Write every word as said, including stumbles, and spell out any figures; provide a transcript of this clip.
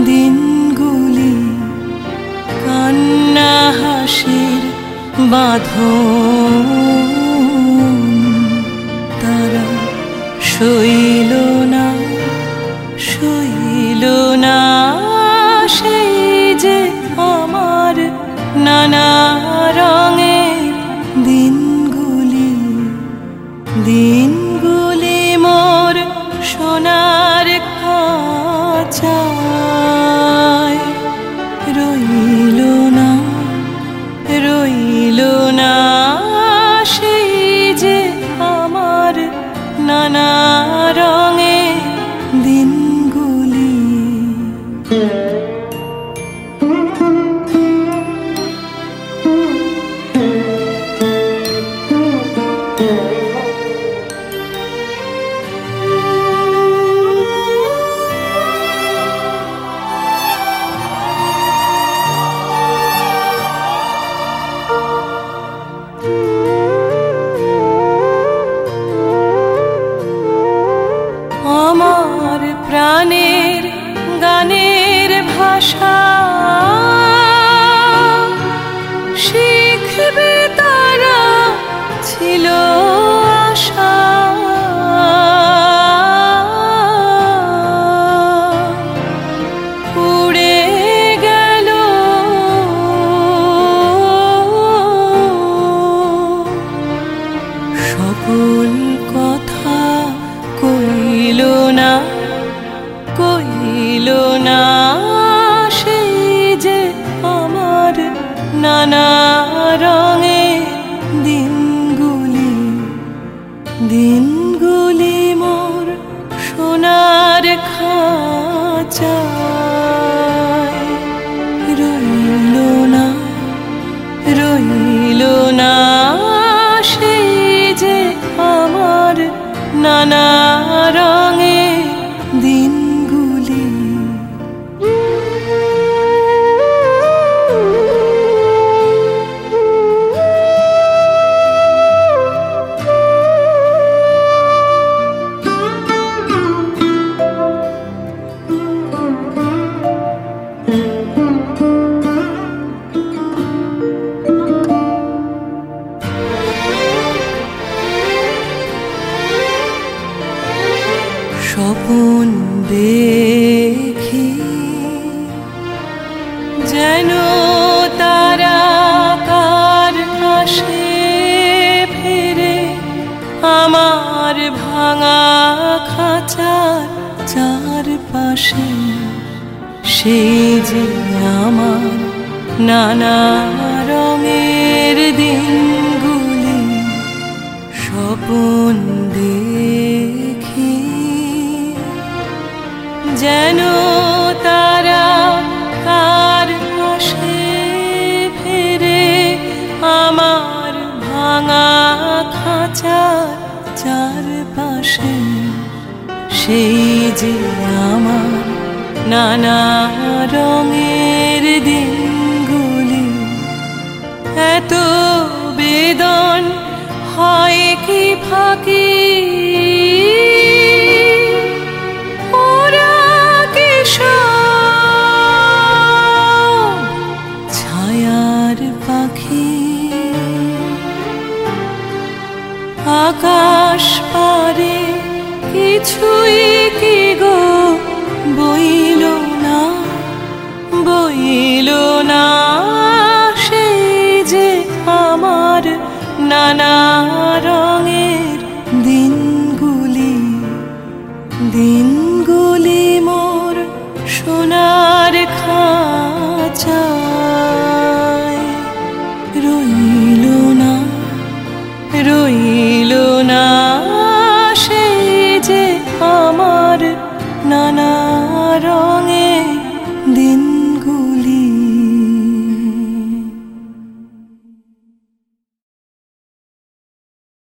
দিনগুলি কান্না হাসির বাঁধন তারা সইল না সইল না সেই যে আমার নানা রঙের দিনগুলি দিনগুলি মোর সোনার খাঁচায় রইল না রইল না সেই যে আমার নানা রঙের দিনগুলি আমার প্রাণের গানের ভাষা শিখবে তারা ছিল আশা উড়ে গেল সকল কথা কইল না কইল না সেই যে আমার নানা রঙের দিনগুলি দিনগুলি মোর সোনার খাঁচায় রইল না রইল না সেই যে আমার নানা রঙের দিনগুলি স্বপন দেখি যেন তারা কার আসে ফিরে আমার ভাঙা খাঁচার চারপাশে সেই যে আমার নানা রঙের দিনগুলি স্বপন দেখি যেন তারা কার আসে ফিরে আমার ভাঙা খাঁচার চারপাশে সেই যে আমার নানা রঙের দিনগুলি এত বেদন হয় কি ফাঁকি